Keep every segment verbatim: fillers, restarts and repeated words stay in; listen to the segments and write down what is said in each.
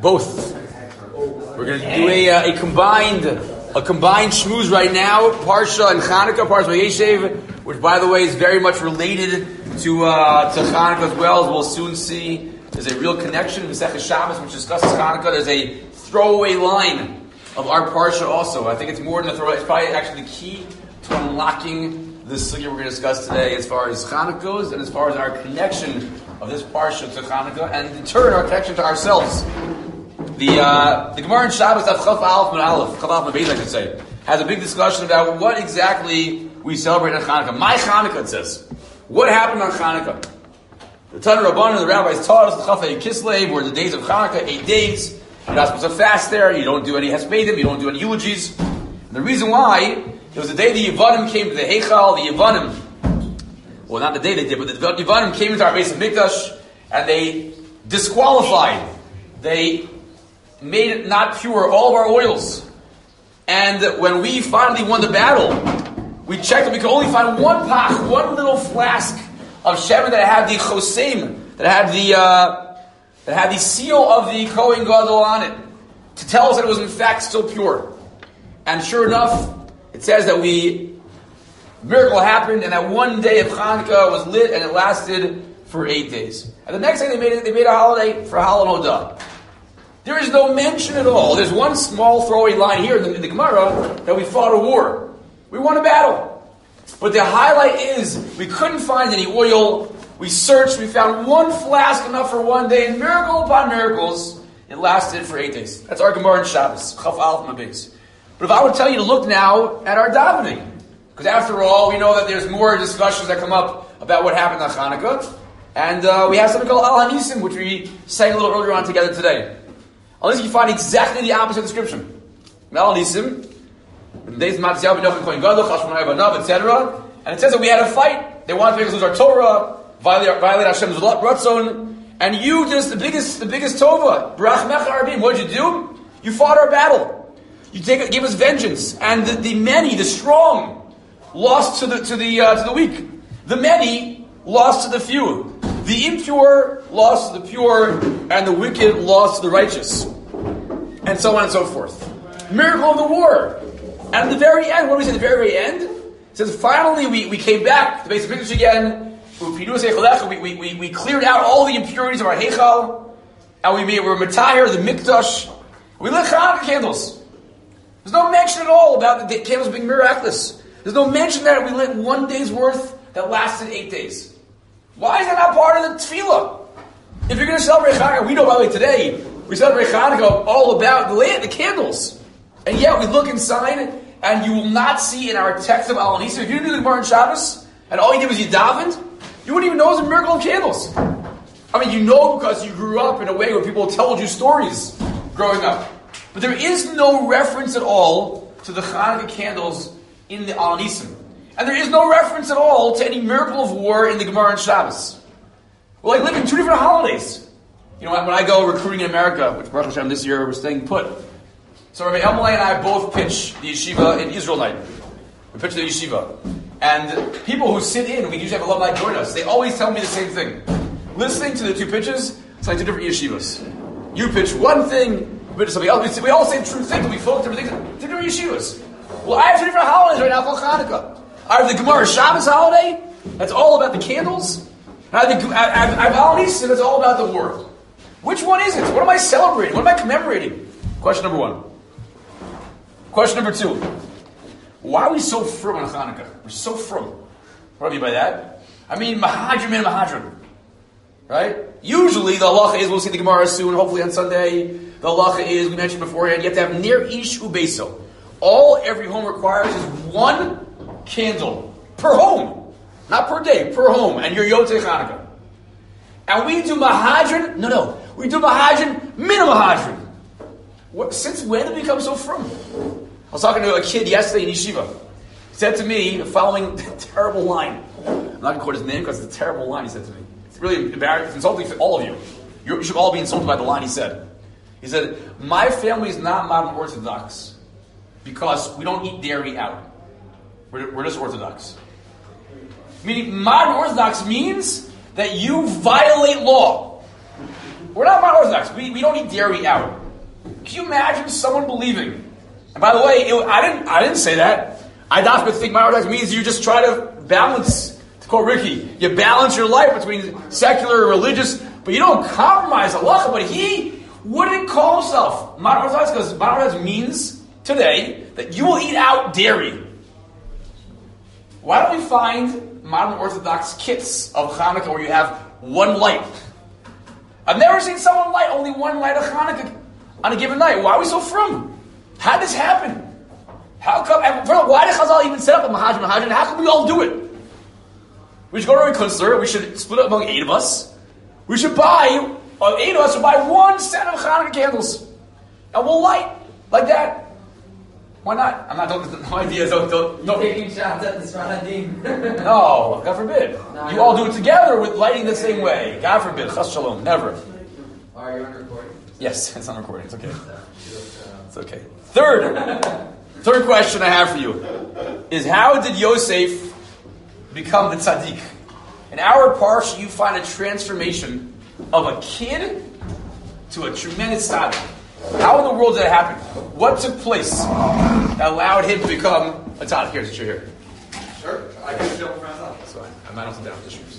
Both. We're going to do a, uh, a combined a combined shmooze right now, Parsha and Chanukah, Parsha Vayeshev, which, by the way, is very much related to uh, to Chanukah as well, as we'll soon see. There's a real connection. Masechet Shabbos, which discusses Chanukah, there's a throwaway line of our Parsha also. I think it's more than a throwaway. It's probably actually the key to unlocking this sugya we're going to discuss today as far as Chanukah goes and as far as our connection of this Parsha to Chanukah, and in turn our connection to ourselves. The uh, the Gemara in Shabbos, Chaf Aleph Min Aleph, Chaf Aleph Min Beis, I should say, has a big discussion about what exactly we celebrate on Chanukah. My Chanukah, it says. What happened on Chanukah? The Tanur Rabbanan, the rabbis taught us the Chafei Kislev were the days of Chanukah, eight days. You're not supposed to fast there. You don't do any hespedim. You don't do any eulogies. And the reason why, it was the day the Yevanim came to the Heichal. The Yevanim, well, not the day they did, but the Yevanim came into our base of Mikdash, and they disqualified. They made it not pure, all of our oils. And when we finally won the battle, we checked and we could only find one pach, one little flask of shemen that had the choseim, that had the uh, that had the seal of the Kohen Gadol on it, to tell us that it was in fact still pure. And sure enough, it says that we a miracle happened, and that one day of Chanukah was lit, and it lasted for eight days. And the next day they made it, they made a holiday for Hal Hodah. There is no mention at all. There's one small throwaway line here in the, in the Gemara that we fought a war. We won a battle. But the highlight is we couldn't find any oil. We searched. We found one flask enough for one day. And miracle upon miracles, it lasted for eight days. That's our Gemara in Shabbos. Chaf Aleph Min Beis. But if I would tell you to look now at our davening, because after all, we know that there's more discussions that come up about what happened on Chanukah. And uh, we have something called Al Hanisim, which we sang a little earlier on together today. Unless you find exactly the opposite description. Al Hanisim, et cetera. And it says that we had a fight. They wanted to make us lose our Torah, violate, violate Hashem's Ratzon, and you just the biggest, the biggest Tova. Barach Mecha Arbim. What did you do? You fought our battle. You take, gave us vengeance, and the, the many, the strong, lost to the to the uh, to the weak. The many lost to the few. The impure lost to the pure, and the wicked lost to the righteous, and so on and so forth. Miracle of the war. And at the very end, what do we say at the very, very end? It says, finally we, we came back to the base of Mikdash again. We, we, we, we cleared out all the impurities of our Heichal, and we made, we were Matahir, the Mikdash. We lit Chanukah candles. There's no mention at all about the candles being miraculous. There's no mention that we lit one day's worth that lasted eight days. Why is that not part of the tefillah? If you're going to celebrate Chanukah, we know, by the way, today, we celebrate Chanukah all about the lamp, the candles. And yet, we look inside, and you will not see in our text of Al Hanisim, if you didn't do the Gemara in Shabbos, and all you did was you davened, you wouldn't even know it was a miracle of candles. I mean, you know because you grew up in a way where people told you stories growing up. But there is no reference at all to the Chanukah candles in the Al Hanisim. And there is no reference at all to any miracle of war in the Gemara and Shabbos. We're like living two different holidays. You know, when I go recruiting in America, which Baruch Hashem this year we're staying put. So Rabbi Emily and I both pitch the yeshiva in Israel night. We pitch the yeshiva. And people who sit in, we usually have a love night join us, they always tell me the same thing. Listening to the two pitches, it's like two different yeshivas. You pitch one thing, we pitch something else. We all say the true thing, but we focus on different things. Two different yeshivas. Well, I have two different holidays right now called Chanukah. I have the Gemara Shabbos holiday, that's all about the candles. And I have, the, I have, I have Al Hanisim, that's all about the war. Which one is it? What am I celebrating? What am I commemorating? Question number one. Question number two. Why are we so frum on Chanukah? We're so frum. What do I mean by that? I mean, Mahadrim and Mahadrim. Right? Usually the halacha is, we'll see the Gemara soon, hopefully on Sunday, the halacha is, we mentioned beforehand, you have to have Ner Ish Ubeso. All every home requires is one candle per home, not per day, per home, and you're Yotzei Chanukah. And we do Mahadrin, no, no, we do Mahadrin, Min Mahadrin. What, since when did we become so frum? I was talking to a kid yesterday in yeshiva. He said to me the following terrible line. I'm not going to quote his name because it's a terrible line he said to me. It's really embarrassing, it's insulting for all of you. You should all be insulted by the line he said. He said, my family is not modern Orthodox because we don't eat dairy out. We're, we're just Orthodox. Meaning, modern Orthodox means that you violate law. We're not modern Orthodox. We, we don't eat dairy out. Can you imagine someone believing? And by the way, it, I didn't I didn't say that. I don't think modern Orthodox means you just try to balance, to quote Ricky, you balance your life between secular and religious, but you don't compromise halacha. But he wouldn't call himself modern Orthodox because modern Orthodox means today that you will eat out dairy. Why don't we find modern Orthodox kits of Hanukkah where you have one light? I've never seen someone light only one light of Hanukkah on a given night. Why are we so frum? How did this happen? How come? And why did Chazal even set up a Mahaj Mahaj? And how can we all do it? We should go to a Kunstler. We should split up among eight of us. We should buy, uh, eight of us should buy one set of Hanukkah candles. And we'll light like that. Why not? I'm not, don't, no idea. Don't, don't, don't. Taking shots at the Sfaradim. No, God forbid. No, you all do it together with lighting the same way. God forbid. Chas shalom. Never. Are you on recording? Yes, it's on recording. It's okay. It's okay. Third, third question I have for you is how did Yosef become the tzaddik? In our parsha, you find a transformation of a kid to a tremendous tzaddik. How in the world did that happen? What took place that allowed him to become a tzaddik? Here's the chair here. Sure. I can jump around that. That's fine. I'm not down with the shoes.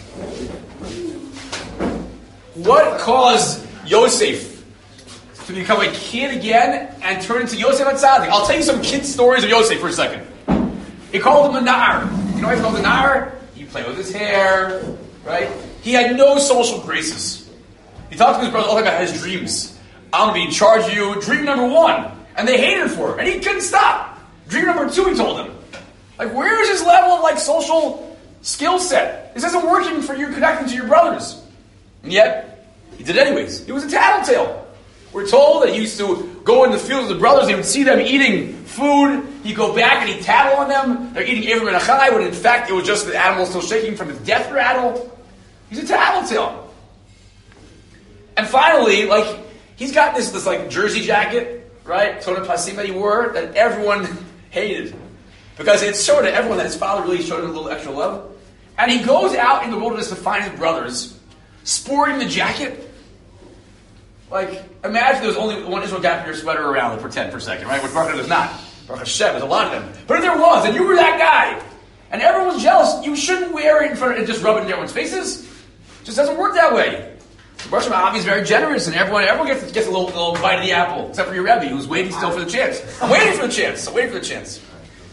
What caused Yosef to become a kid again and turn into Yosef HaTzadik? I'll tell you some kid stories of Yosef for a second. He called him a nar. You know why he called him a nar? He played with his hair, right? He had no social graces. He talked to his brother all the time about his dreams. I'm going to be in charge of you. Dream number one. And they hated him for it. And he couldn't stop. Dream number two, he told them. Like, where is his level of, like, social skill set? This isn't working for you connecting to your brothers. And yet, he did it anyways. He was a tattletale. We're told that he used to go in the field with the brothers. He would see them eating food. He'd go back and he'd tattle on them. They're eating Ever Menachai, when in fact it was just the animal still shaking from his death rattle. He's a tattletale. And finally, like, he's got this, this like jersey jacket, right? Toda Pasim that he wore that everyone hated. Because it showed to everyone that his father really showed him a little extra love. And he goes out in the wilderness to find his brothers, sporting the jacket. Like, imagine there was only one Israel gap in your sweater around, like, pretend for a second, right? Which Baruch there's not. Baruch Hashem, there's a lot of them. But if there was, and you were that guy, and everyone was jealous, you shouldn't wear it in front of, and just rub it in everyone's faces. It just doesn't work that way. Baruch Hashem, Avi is very generous, and everyone everyone gets, gets a little, little bite of the apple, except for your Rebbe, who's waiting still for the chance. I'm waiting for the chance. I'm waiting for the chance.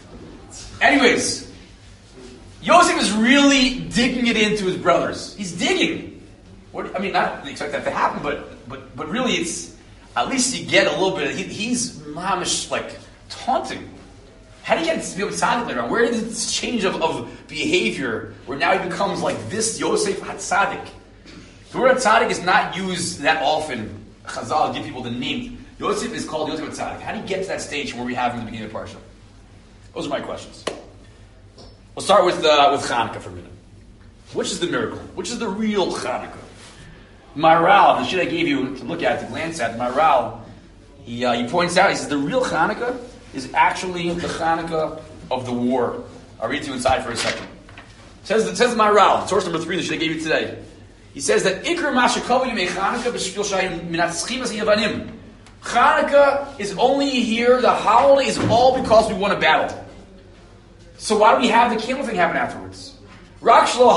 Anyways, Yosef is really digging it into his brothers. He's digging. What, I mean, not expect that to happen, but but but really, it's at least you get a little bit. Of, he, he's mamish like taunting. How do you get to be tzaddik later on? Where did this change of, of behavior where now he becomes like this Yosef HaTzadik? The word tzaddik is not used that often. Chazal give people the name. Yosef is called Yosef HaTzadik. How do you get to that stage where we have in the beginning of the parsha? Those are my questions. We'll start with uh, with Hanukkah for a minute. Which is the miracle? Which is the real Hanukkah? Maral, the shit I gave you to look at, to glance at, Maral, he, uh, he points out, he says the real Hanukkah is actually the Hanukkah of the war. I'll read to you inside for a second. It says, it says Maral, source number three, the shit I gave you today. He says that Ikr Mashakavu Yimei Hanukkah b'shvil shayim minatzchim as yavanim. Hanukkah is only here, the holiday is all because we won a battle. So why do we have the candle thing happen afterwards? But no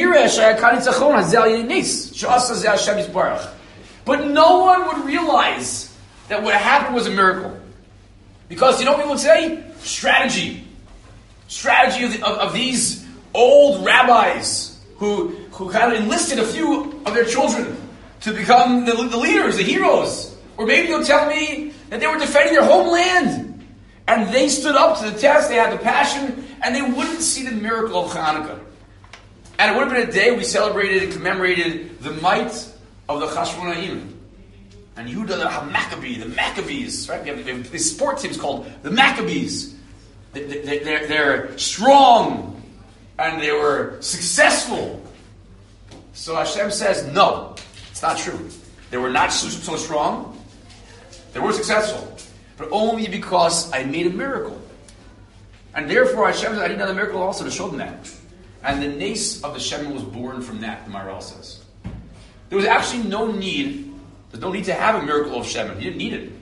one would realize that what happened was a miracle. Because you know what people would say? Strategy. Strategy of, the, of, of these old rabbis who, who kind of enlisted a few of their children to become the, the leaders, the heroes. Or maybe you'll tell me that they were defending their homeland. And they stood up to the test, they had the passion, and they wouldn't see the miracle of Hanukkah. And it would have been a day we celebrated and commemorated the might of the Chashmonaim. And Yehuda the Maccabee, the Maccabees, right? We have, we have these sport teams called the Maccabees. They, they, they're, they're strong, and they were successful. So Hashem says, no, it's not true. They were not so, so strong. They were successful. But only because I made a miracle. And therefore Hashem said, I need another miracle also to show them that. And the nace of the Shemin was born from that, the Maharal says. There was actually no need There's no need to have a miracle of shemen. You didn't need it.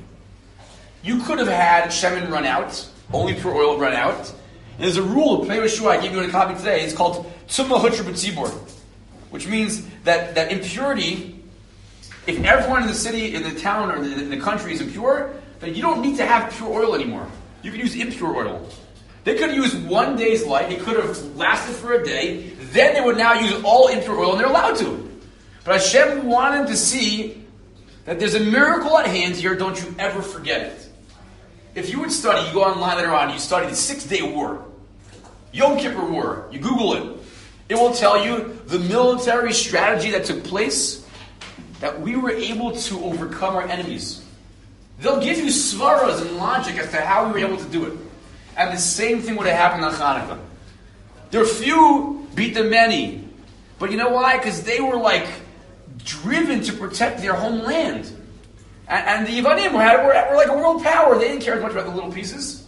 You could have had shemen run out, only pure oil run out. And there's a rule of Pnei Yeshua I gave you in a copy today. It's called Tumah Hutra B'Tzibur, which means that, that impurity, if everyone in the city, in the town, or in the country is impure, then you don't need to have pure oil anymore. You can use impure oil. They could use one day's light. It could have lasted for a day. Then they would now use all impure oil, and they're allowed to. But Hashem wanted to see that there's a miracle at hand here. Don't you ever forget it. If you would study, you go online later on, you study the Six-Day War, Yom Kippur War, you Google it. It will tell you the military strategy that took place, that we were able to overcome our enemies. They'll give you svaras and logic as to how we were able to do it. And the same thing would have happened on Hanukkah. There were few beat the many. But you know why? Because they were like driven to protect their homeland. And, and the Yevanim were, were, were like a world power. They didn't care as much about the little pieces.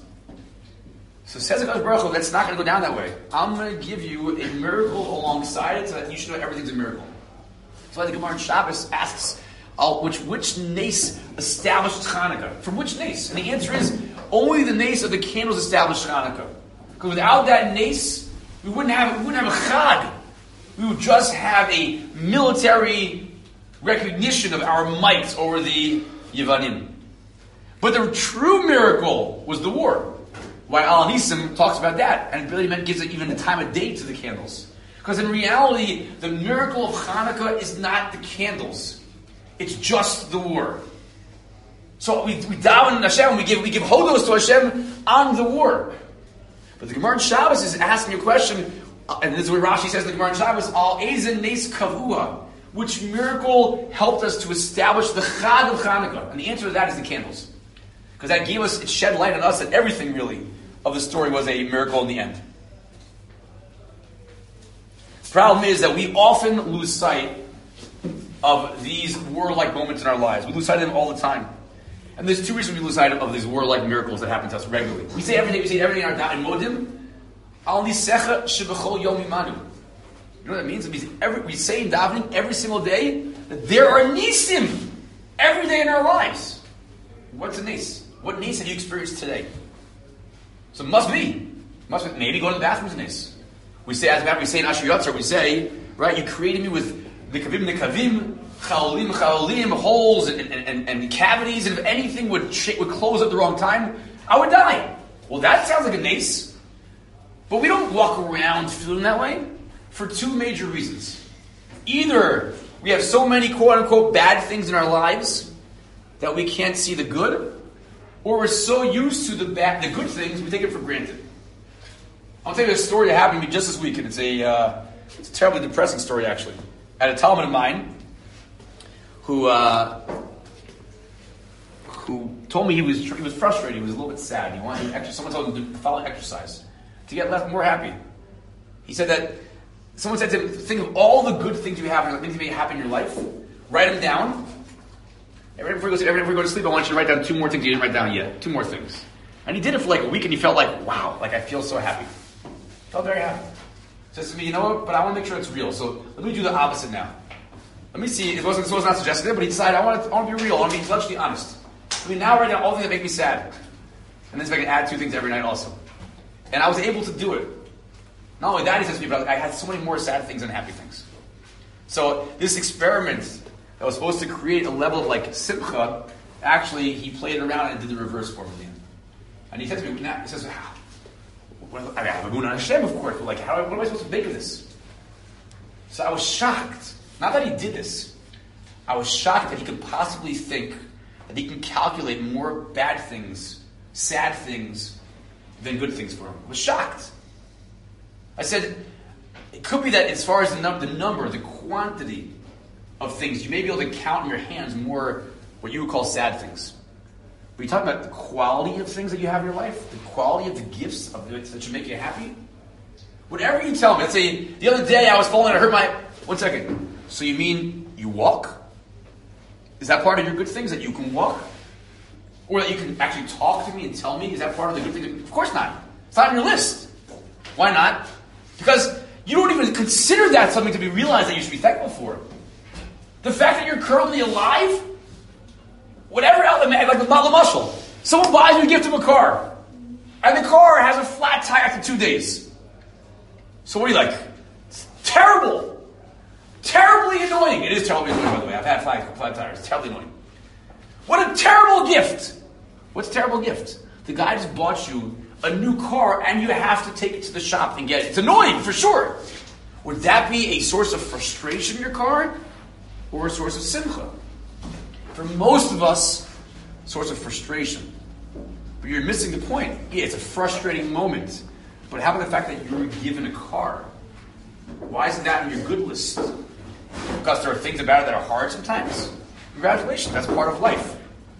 So says HaKadosh Baruch Hu, that's not going to go down that way. I'm going to give you a miracle alongside it so that you should know everything's a miracle. So the Gemara in Shabbos asks, oh, which which nace established Hanukkah? From which nace? And the answer is, only the nace of the candles established Hanukkah. Because without that nace, we wouldn't have we wouldn't have a Chag. We would just have a military recognition of our might over the Yevanim. But the true miracle was the war. Why Al Nisim talks about that, and Billy Man gives it even the time of day to the candles. Because in reality, the miracle of Hanukkah is not the candles. It's just the war. So we, we daven Hashem, we give we give hodos to Hashem on the war. But the Gemara in Shabbos is asking a question, and this is what Rashi says in the Gemara in Shabbos, Al Ezen Nes Kavua. Which miracle helped us to establish the Chag of Hanukkah? And the answer to that is the candles. Because that gave us, it shed light on us that everything really of the story was a miracle in the end. The problem is that we often lose sight of these war-like moments in our lives. We lose sight of them all the time. And there's two reasons we lose sight of these war-like miracles that happen to us regularly. We say every day, we say every day in our in Modim, Al Nisecha Shebechol Yom Imanu. You know what that means? It means every, we say in davening every single day that there are nisim every day in our lives. What's a nis? What nis have you experienced today? So it must be. Must be. Maybe going to the bathroom is a nis. We say, as we say in Asher Yotzar, we say, right, you created me with nikavim, nikavim, chaolim, chaolim, holes and, and, and, and cavities, and if anything would sh- would close at the wrong time, I would die. Well, that sounds like a nis. But we don't walk around feeling that way for two major reasons. Either we have so many quote-unquote bad things in our lives that we can't see the good, or we're so used to the bad, the good things, we take it for granted. I'll tell you a story that happened to me just this week, and it's a, uh, it's a terribly depressing story, actually. I had a Talmud of mine who uh, who told me he was he was frustrated, he was a little bit sad. He wanted to exercise. Someone told him to follow exercise to get less more happy. He said that someone said to him, think of all the good things you have, and things that may happen in your life. Write them down. Every time before you go to, every time before you go to sleep, I want you to write down two more things you didn't write down yet. Two more things. And he did it for like a week, and he felt like, wow, like I feel so happy. Felt very happy. Says to me, you know what? But I want to make sure it's real. So let me do the opposite now. Let me see. It wasn't. It was not suggested, but he decided I want to. I want to be real. I want to be intellectually honest. Let me now write down all the things that make me sad, and then see if I can add two things every night also. And I was able to do it. Not only that, he says to me, but I had so many more sad things than happy things. So this experiment that was supposed to create a level of like simcha, actually he played it around and did the reverse for me. And he said to me, he says, how? Well, I have a moon on Hashem, of course, but like, how, what am I supposed to make of this? So I was shocked. Not that he did this. I was shocked that he could possibly think that he can calculate more bad things, sad things, than good things for him. I was shocked. I said, it could be that as far as the, num- the number, the quantity of things, you may be able to count in your hands more what you would call sad things. But you're talking about the quality of things that you have in your life, the quality of the gifts of it that should make you happy. Whatever you tell me. Let's say the other day I was falling and I hurt my... One second. So you mean you walk? Is that part of your good things, that you can walk? Or that you can actually talk to me and tell me? Is that part of the good things? Of course not. It's not on your list. Why not? Because you don't even consider that something to be realized that you should be thankful for. The fact that you're currently alive, whatever element, like the muscle. Someone buys you a gift of a car, and the car has a flat tire after two days. So what are you like? It's terrible. Terribly annoying. It is terribly annoying, by the way. I've had flat, flat tires. It's terribly annoying. What a terrible gift. What's a terrible gift? The guy just bought you a new car, and you have to take it to the shop and get it. It's annoying, for sure. Would that be a source of frustration in your car, or a source of simcha? For most of us, source of frustration. But you're missing the point. Yeah, it's a frustrating moment. But how about the fact that you were given a car? Why isn't that on your good list? Because there are things about it that are hard sometimes. Congratulations, that's part of life.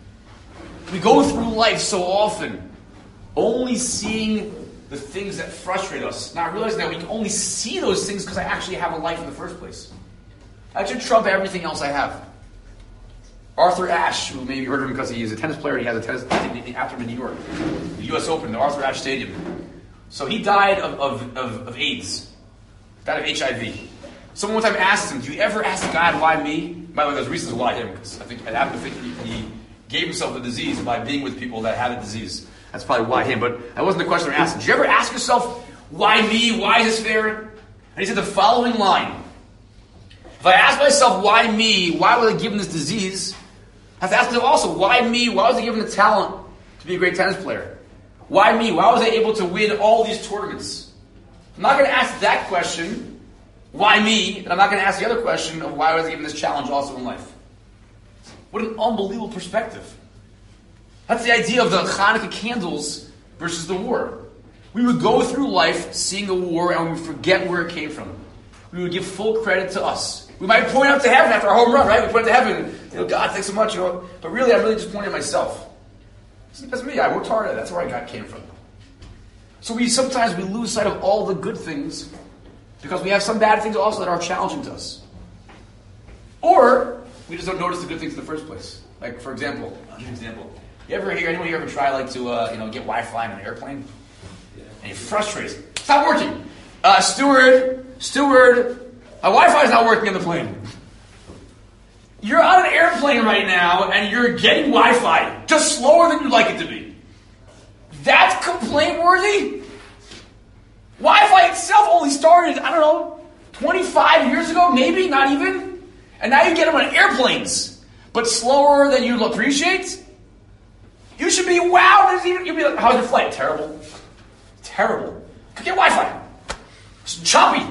We go through life so often, only seeing the things that frustrate us, not realizing that we can only see those things because I actually have a life in the first place. I should trump everything else I have. Arthur Ashe, who maybe you heard of him because he is a tennis player, he has a tennis after him in New York, the U S Open, the Arthur Ashe Stadium. So he died of, of, of, of AIDS, died of H I V. Someone one time asked him, do you ever ask God why me? By the way, there's reasons why him, because I think I happen to think he, he gave himself the disease by being with people that had a disease. That's probably why him, but that wasn't the question I asked him. Did you ever ask yourself, why me? Why is this fair? And he said the following line. If I ask myself, why me? Why was I given this disease? I have to ask myself also, why me? Why was I given the talent to be a great tennis player? Why me? Why was I able to win all these tournaments? I'm not going to ask that question, why me? And I'm not going to ask the other question of why was I given this challenge also in life. What an unbelievable perspective. That's the idea of the Hanukkah candles versus the war. We would go through life seeing a war and we would forget where it came from. We would give full credit to us. We might point out to heaven after our home run, right? We point to heaven, you know, God, thanks so much, you know. But really, I'm really just pointing at myself. That's me. I worked hard at it. That's where I got came from. So we sometimes we lose sight of all the good things because we have some bad things also that are challenging to us. Or we just don't notice the good things in the first place. Like, for example, I'll give you an example. You ever hear anyone here ever try like to uh, you know get Wi-Fi on an airplane? Yeah. And you're frustrated. It's not working. Uh, steward, steward, my Wi-Fi is not working on the plane. You're on an airplane right now and you're getting Wi-Fi just slower than you'd like it to be. That's complaint worthy? Wi-Fi itself only started, I don't know, twenty-five years ago, maybe, not even. And now you get them on airplanes, but slower than you'd appreciate. You should be, wow, there's even, you'd be like, how's your flight? Terrible. Terrible. Get Wi-Fi. It's choppy.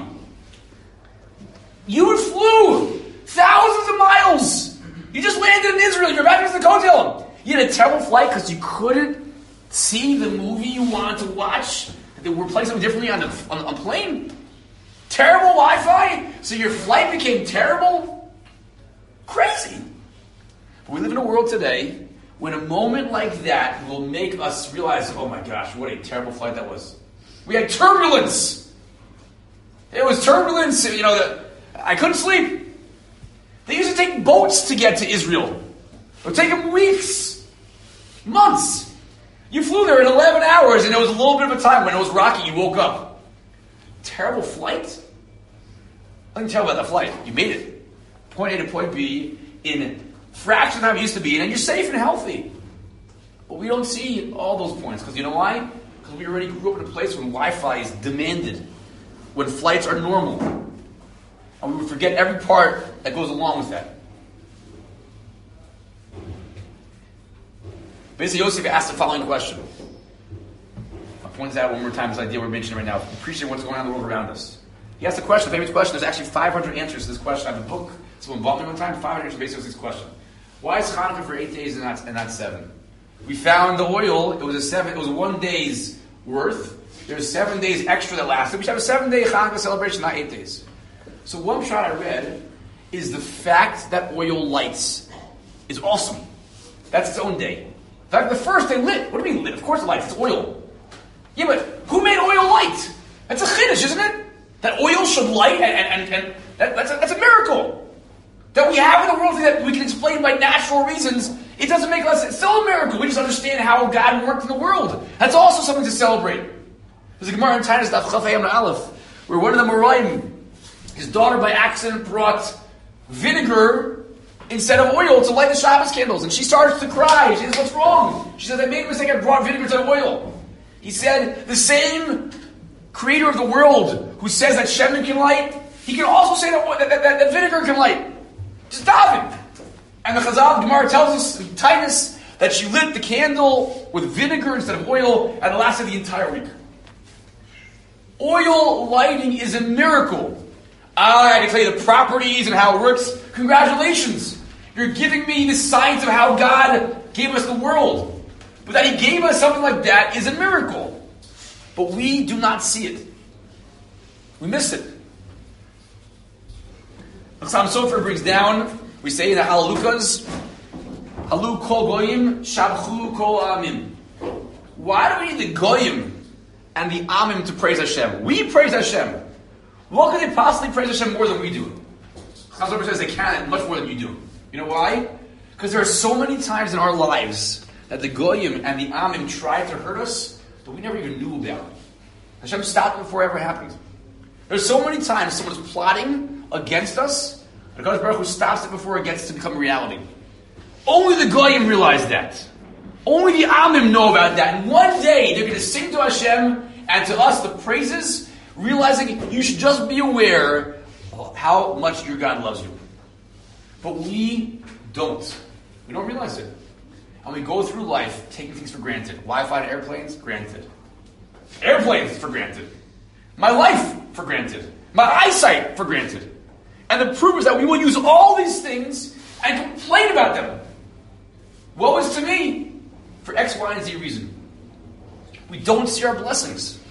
You flew thousands of miles. You just landed in Israel. You're back to the coattail. You had a terrible flight because you couldn't see the movie you wanted to watch. They were playing something differently on the on, on plane. Terrible Wi-Fi. So your flight became terrible. Crazy. But we live in a world today when a moment like that will make us realize, oh my gosh, what a terrible flight that was. We had turbulence. It was turbulence. You know, the, I couldn't sleep. They used to take boats to get to Israel. It would take them weeks, months. You flew there in eleven hours, and it was a little bit of a time when it was rocky. You woke up. Terrible flight. I can tell about that flight. You made it. Point A to point B in fraction of the time it used to be in, and you're safe and healthy. But we don't see all those points. Because you know why? Because we already grew up in a place when Wi-Fi is demanded. When flights are normal. And we would forget every part that goes along with that. Basically, Yosef asked the following question. I'll point this out one more time, this idea we're mentioning right now. Appreciate what's going on in the world around us. He asked a question, a famous question. There's actually five hundred answers to this question. I have a book. Someone bought me one time, five hundred answers based on this question. Why is Hanukkah for eight days and not, and not seven? We found the oil. It was a seven. It was one day's worth. There's seven days extra that lasted. We should have a seven-day Hanukkah celebration, not eight days. So one shot I read is the fact that oil lights is awesome. That's its own day. In fact, the first day lit. What do you mean lit? Of course it lights. It's oil. Yeah, but who made oil light? That's a chiddush, isn't it? That oil should light, and, and, and that, that's, a, that's a miracle. That we have in the world that we can explain by natural reasons. It doesn't make us, it's still a miracle. We just understand how God worked in the world. That's also something to celebrate. There's a Gemara in Tainus Daf Chaf Hayam Aleph, where one of the Moraim, his daughter by accident brought vinegar instead of oil to light the Shabbos candles. And she starts to cry. She says, what's wrong? She says, I made a mistake. I brought vinegar instead of oil. He said, the same creator of the world who says that Shemin can light, he can also say that, that, that, that vinegar can light. Just daven. And the Chazal Gemara tells us in Titus that she lit the candle with vinegar instead of oil, and it lasted the entire week. Oil lighting is a miracle. I can tell you the properties and how it works. Congratulations. You're giving me the science of how God gave us the world. But that He gave us something like that is a miracle. But we do not see it. We miss it. Chassam Sofer brings down, we say in the Halalukas, Halu kol goyim, shabchu kol amim. Why do we need the goyim and the amim to praise Hashem? We praise Hashem. What could they possibly praise Hashem more than we do? Chassam Sofer says they can much more than you do. You know why? Because there are so many times in our lives that the goyim and the amim tried to hurt us, but we never even knew about it. Hashem stopped it before it ever happened. There's so many times someone's plotting against us, and God Baruch Hu stops it before it gets to become reality. Only the goyim realize that. Only the amim know about that. And one day they're going to sing to Hashem and to us the praises, realizing you should just be aware of how much your God loves you. But we don't. We don't realize it. And we go through life taking things for granted. Wi-Fi and airplanes, granted. Airplanes, for granted. My life, for granted. My eyesight, for granted. And the proof is that we will use all these things and complain about them. Woe is to me for X, Y, and Z reason. We don't see our blessings.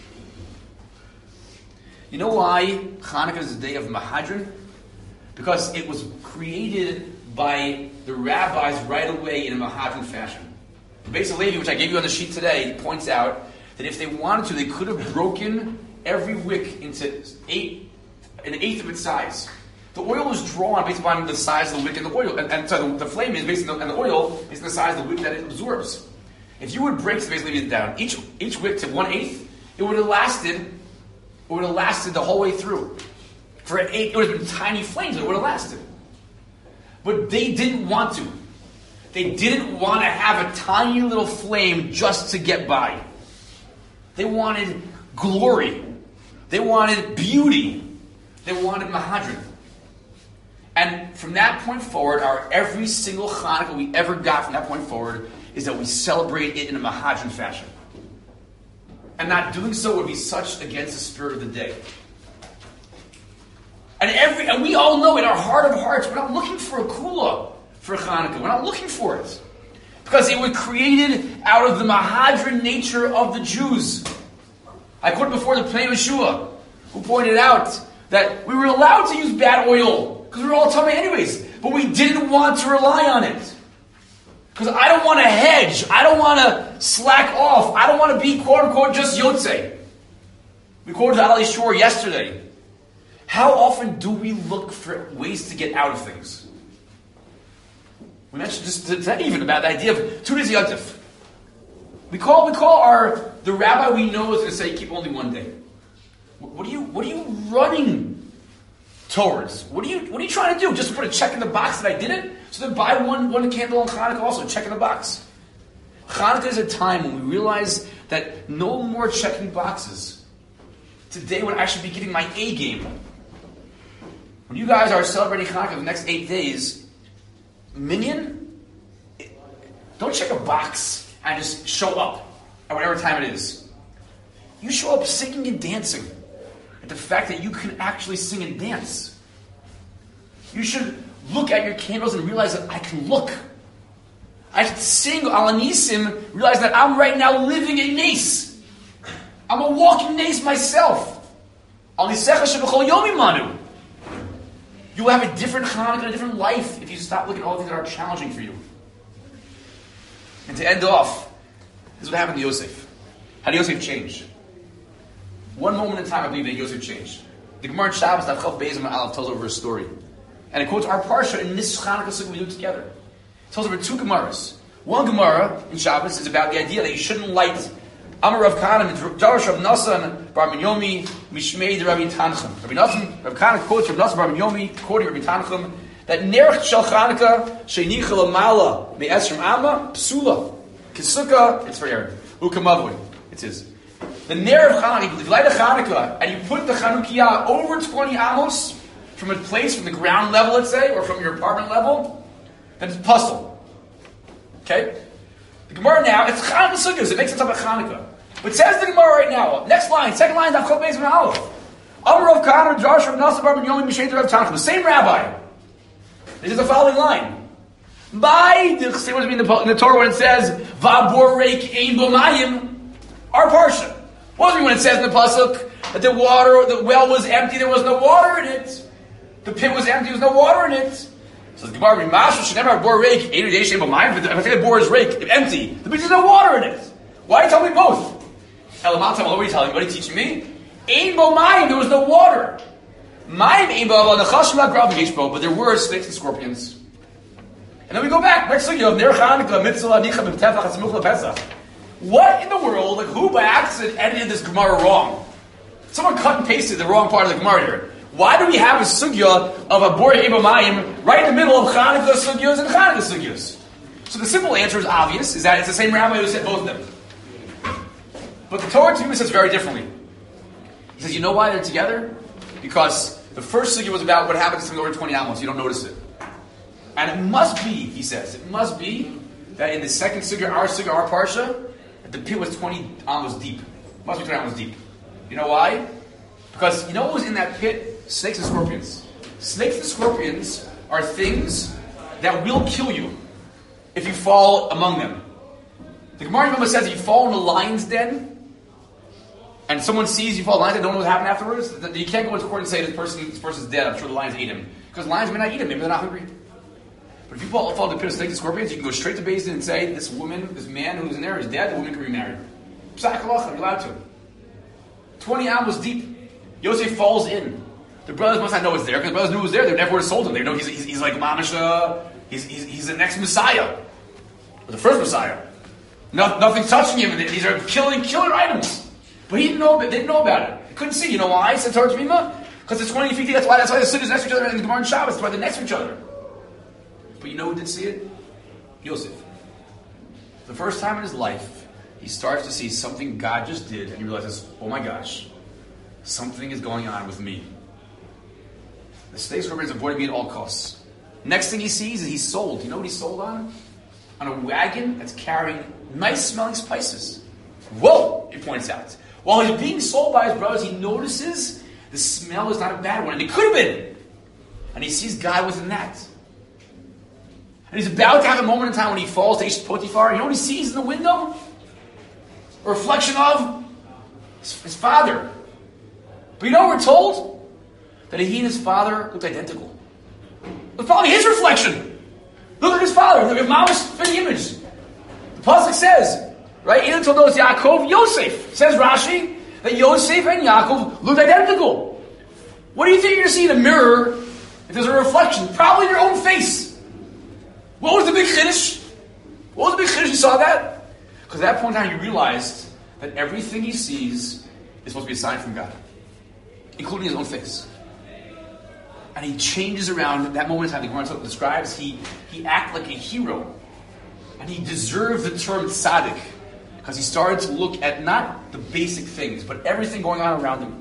You know why Hanukkah is the day of Mahadran? Because it was created by the rabbis right away in a Mahadran fashion. The Beis Halevi, which I gave you on the sheet today, points out that if they wanted to, they could have broken every wick into eight, an eighth of its size. The oil is drawn based upon the size of the wick and the oil, and, and so the, the flame is based on the, and the oil is the size of the wick that it absorbs. If you would break the Beis Halevi down, each each wick to one eighth, it would have lasted. It would have lasted the whole way through. For an eight, it would have been tiny flames. It would have lasted. But they didn't want to. They didn't want to have a tiny little flame just to get by. They wanted glory. They wanted beauty. They wanted Mahadran. And from that point forward, our every single Hanukkah we ever got from that point forward is that we celebrate it in a Mahadran fashion. And not doing so would be such against the spirit of the day. And every and we all know in our heart of hearts, we're not looking for a kula for Hanukkah. We're not looking for it. Because it was created out of the Mahadran nature of the Jews. I quoted before the Pnei Yeshua, who pointed out that we were allowed to use bad oil, because we were all tummy anyways, but we didn't want to rely on it. Because I don't want to hedge, I don't want to slack off, I don't want to be quote-unquote just Yotzei. We quoted the Ali Shore yesterday. How often do we look for ways to get out of things? We mentioned just today even about the idea of two days Yontif. We call we call our the rabbi we know is going to say keep only one day. What are you what are you running towards? What are you what are you trying to do? Just to put a check in the box that I did it? So then buy one one candle on Hanukkah also, check in the box. Hanukkah is a time when we realize that no more checking boxes. Today when I should be giving my A game. When you guys are celebrating Hanukkah the next eight days, Minyan, don't check a box and just show up at whatever time it is. You show up singing and dancing. And the fact that you can actually sing and dance. You should look at your candles and realize that I can look. I can sing Al Anisim, realize that I'm right now living a nace. I'm a walking nace myself. Al Nisecha Shebechol Yomi Manu. You will have a different Hanukkah, a different life if you stop looking at all the things that are challenging for you. And to end off, this is what happened to Yosef. How did Yosef change? One moment in time, I believe that Yosef changed. The Gemara in Shabbos, Daf Chav Beis Amud Aleph, tells over a story. And it quotes our Parsha in this Hanukkah Sukkah we do together. It tells over two Gemaras. One Gemara in Shabbos is about the idea that you shouldn't light Amar Rav Kahana, Darash Rav Nasan, Bar Minyomi, Mishmei de Rabbi Tanchum. Rabbi Nasan, Rav Kahana quotes Rav Nasan Bar Minyomi, quoting Rabbi Tanchum, that Nerech Shel Chanukah Sheinicha Lamala Me'esrim Amma Psula Kisuka. It's for Aaron. Ukamavui. It's his. The Ner of Chanukah. You light a Chanukah and you put the Chanukiah over twenty amos from a place, from the ground level, let's say, or from your apartment level. Then it's puzzle. Okay. The Gemara now, it's Chanukah Sukkahs. It makes it up at Chanukah. But says the Gemara right now, next line, second line, Daf Beis Min Aleph. Amar Rav Kahana, Josh Rav Nasa Bar Ben Yomi Mishneh Rav Tanchuma. The same rabbi. This is the following line. By the what does it mean in the, in the Torah when it says Vabor Reik Ein Bo Mayim? Our parsha. What does it mean when it says in the pasuk that the water, the well was empty, there was no water in it? The pit was empty, there was no water in it. So the Gemara, Mashu should never have bor reik. Ein Day Shem Bo Mayim. If I say the bor is reik, empty, the means there's no water in it. Why tell me both? Elamatam, what are you telling me? What are you teaching me? Ein Bo Mayim, there was no water. Mayim Ein Bo Nechash Grav Yeshbo, but there were snakes and scorpions. And then we go back. Next thing you have Ner Chanukah Mitzvah Nicha B'Tefach Hatzmuch LePesach. What in the world? Like who by accident edited this Gemara wrong? Someone cut and pasted the wrong part of the Gemara here. Why do we have a sugya of a Bor Eba Mayim right in the middle of Chanukah sugyas and Chanukah sugyas? So the simple answer is obvious: is that it's the same rabbi who said both of them. But the Torah to me says very differently. He says, you know why they're together? Because the first sugya was about what happens to something over twenty amos. You don't notice it. And it must be, he says, it must be that in the second sugya, our sugya, our parsha, the pit was twenty amos deep. It must be twenty amos deep. You know why? Because you know what was in that pit? Snakes and scorpions. Snakes and scorpions are things that will kill you if you fall among them. The Gemara Yevamah says if you fall in a lion's den, and someone sees you fall in a lion's den, don't know what happened afterwards, you can't go into court and say this person, this person's dead, I'm sure the lions ate him. Because lions may not eat him, maybe they're not hungry. But if you fall, fall into the pit of snakes and scorpions, you can go straight to Beis Din and say, this woman, this man who's in there is dead, the woman can be married. Psak halacha, you're allowed to. twenty amos deep. Yosef falls in. The brothers must not know it's there, because the brothers knew it was there, they never would have sold him. They know he's, he's, he's like Mamish, uh, he's, he's, he's the next Messiah. Or the first Messiah. No, nothing's touching him, these are killing killer items. But he didn't know, they didn't know about it. He couldn't see, you know why? He said Torah Jemima? Because it's twenty feet deep, that's why, that's why the cities next to each other in the Gemara and Shabbos, that's why they're next to each other. But you know who did see it? Yosef. The first time in his life, he starts to see something God just did, and he realizes, oh my gosh, something is going on with me. The snake scorpions avoiding me at all costs. Next thing he sees is he's sold. You know what he's sold on? On a wagon that's carrying nice smelling spices. Whoa, he points out. While he's being sold by his brothers, he notices the smell is not a bad one, and it could have been. And he sees God within that. And he's about to have a moment in time when he falls to Ish Potiphar. You know what he sees in the window? A reflection of his father. But you know what we're told? That he and his father looked identical. It was probably his reflection. Look at his father. Look at Mama's fitting image. The pasuk says, right? Even told those Yaakov, Yosef. Says Rashi that Yosef and Yaakov looked identical. What do you think you're going to see in a mirror if there's a reflection? Probably your own face. What was the big chiddush? What was the big chiddush you saw that? Because at that point in time you realized that everything he sees is supposed to be a sign from God, including his own face. And he changes around at that moment in time. The Gemara describes he he acted like a hero, and he deserved the term tzaddik because he started to look at not the basic things, but everything going on around him.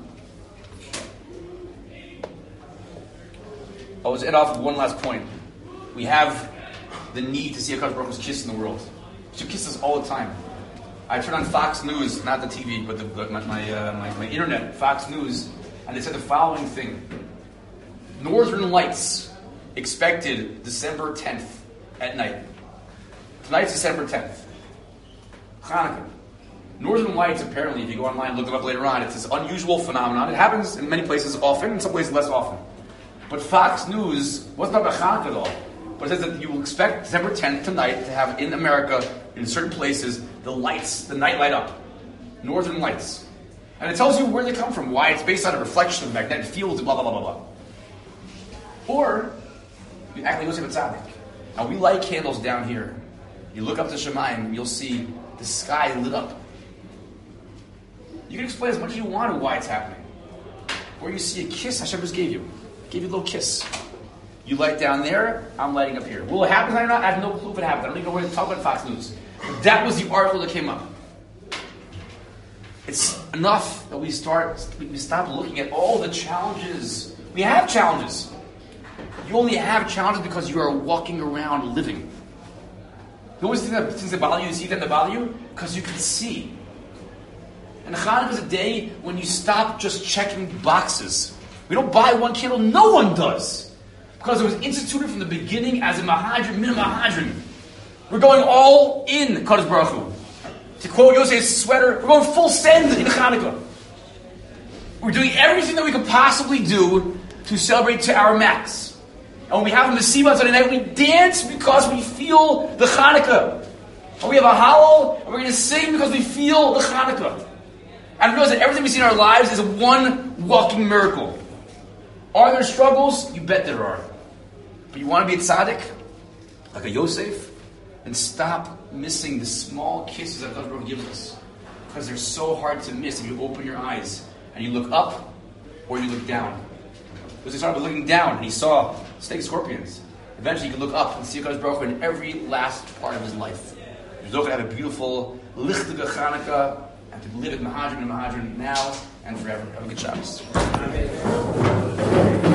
I was end off with one last point. We have the need to see HaKadosh Baruch Hu's kiss in the world. He kisses all the time. I turn on Fox News, not the T V, but the, my my, uh, my my internet, Fox News, and they said the following thing: Northern Lights expected December tenth at night. Tonight's December tenth. Hanukkah. Northern Lights, apparently, if you go online and look it up later on, it's this unusual phenomenon. It happens in many places often, in some places less often. But Fox News wasn't about Hanukkah at all. But it says that you will expect December tenth tonight to have in America, in certain places, the lights, the night light up. Northern Lights. And it tells you where they come from, why it's based on a reflection of magnetic fields and blah, blah, blah, blah, blah. Or, you act like Yosef Tzaddik. Now, we light candles down here. You look up to Shemayim, you'll see the sky lit up. You can explain as much as you want why it's happening. Or you see a kiss Hashem just gave you. Gave you a little kiss. You light down there, I'm lighting up here. Will it happen or not? I have no clue if it happened. I don't even know where to talk about Fox News. But that was the article that came up. It's enough that we start, we stop looking at all the challenges. We have challenges. You only have challenges because you are walking around living. You always think that things that bother you, you see them that bother you, because you can see. And Hanukkah is a day when you stop just checking boxes. We don't buy one candle, no one does. Because it was instituted from the beginning as a Mahadran, min Mahadran. We're going all in, Kadosh Baruch Hu. To quote Yosef's sweater, we're going full send in Hanukkah. We're doing everything that we could possibly do to celebrate to our max. And when we have a Mesiva on Sunday night, we dance because we feel the Hanukkah. And we have a howl, and we're going to sing because we feel the Hanukkah. And realize that everything we see in our lives is a one walking miracle. Are there struggles? You bet there are. But you want to be a tzaddik, like a Yosef, and stop missing the small kisses that God gives us. Because they're so hard to miss if you open your eyes and you look up or you look down. Because he started looking down and he saw snake scorpions. Eventually he could look up and see Kadosh Baruch Hu in every last part of his life. He's going to have a beautiful Lichtige Chanukah and to live at Mahadran and Mahadran now and forever. Have a good Shabbos.